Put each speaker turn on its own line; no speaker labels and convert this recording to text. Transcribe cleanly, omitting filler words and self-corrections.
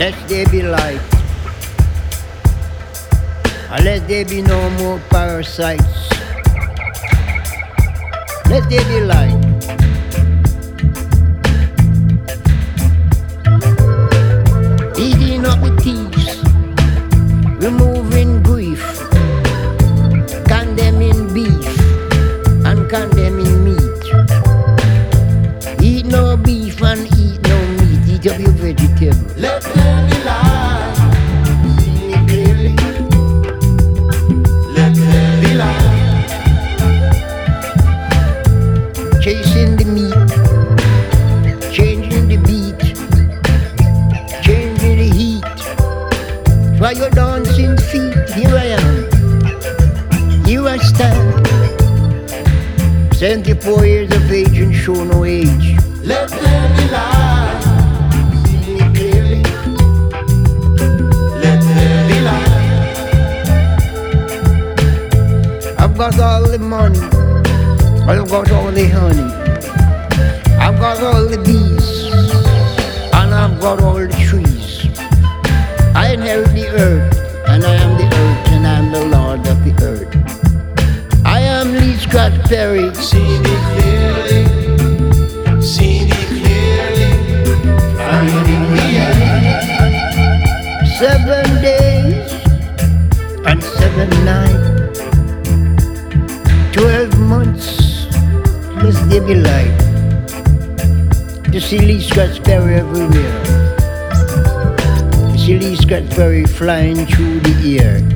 Let there be light. And let there be no more parasites. Let there be light. Eating up the thieves, removing grief, condemning beef and condemning meat. Eat no beef and eat no meat. Eat up your vegetable.
Let there be light. See me clearly. Let there be light.
Chasing the meat, changing the beat, changing the heat. While you're dancing feet, here I am. Here I stand. 74 years of age and show no age.
Let there be light. See me clearly. Let there be light.
I've got all the money. I've got all the honey. I've got all the bees. And I've got all the trees. I inherit the earth. And I am the earth. And I am the Lord of the earth. I am Lee Scratch Perry.
See me clearly. See me clearly. Finding me.
7 days and 7 nights. 12 months. Let there be light. To see Lee Scratch Perry everywhere. To see Lee Scratch Perry flying through the air.